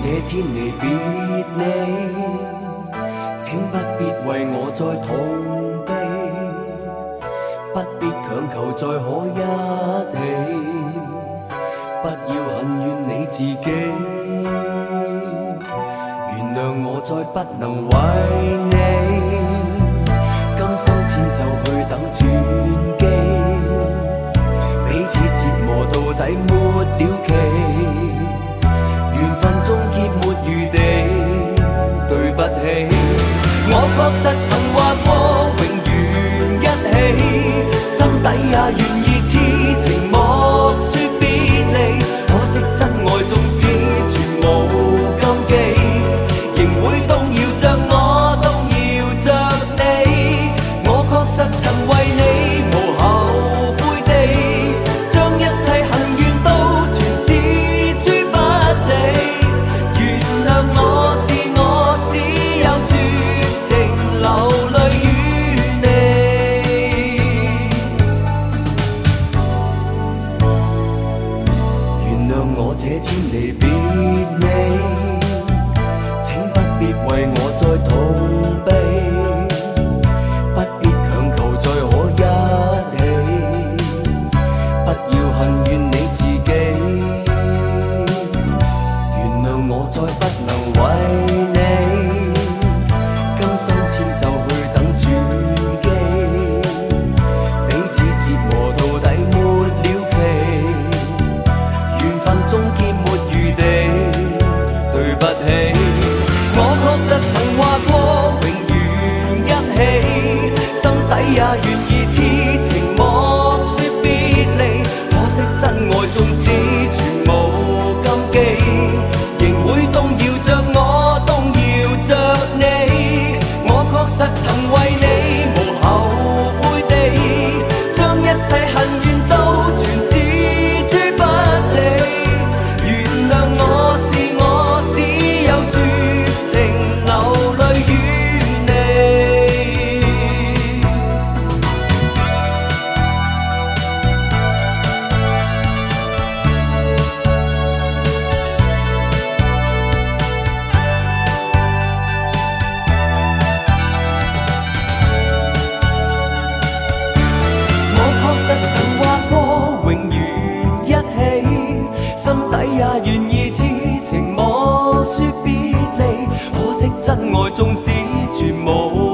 這天離別你，請不必為我再痛悲，不必強求再可一起，不要恨怨你自己，原諒我再不能為你，甘心遷就去等轉機，彼此折磨到底沒了期，緣分終結沒餘地，對不起，我確實曾話過永遠一起，心底也願意痴情莫說別離，可惜真愛縱使全無禁忌，仍會動搖着我，動搖着你，我確實曾為你無後悔地，將一切恨怨都全置諸不理，原諒我是我，只有絕情流淚於你，原諒我這天離別你，請不必為我再痛悲，不必強求再可一起，不要恨怨你自己，原諒我再不能為你，甘心遷就去等轉機，彼此折磨到底沒了期，緣分終結沒餘地，對不起，我確實曾話過永遠一起，心底也願意痴情莫說別離，可惜真愛縱使全無禁忌，仍會動搖着我，動搖着你，我確實曾為你無後悔地，將一切恨怨都全置諸不理，原諒我是我，只有絕情流淚於你。我確實曾話過永遠一起，心底也願意痴情莫說別離，可惜真愛縱使全無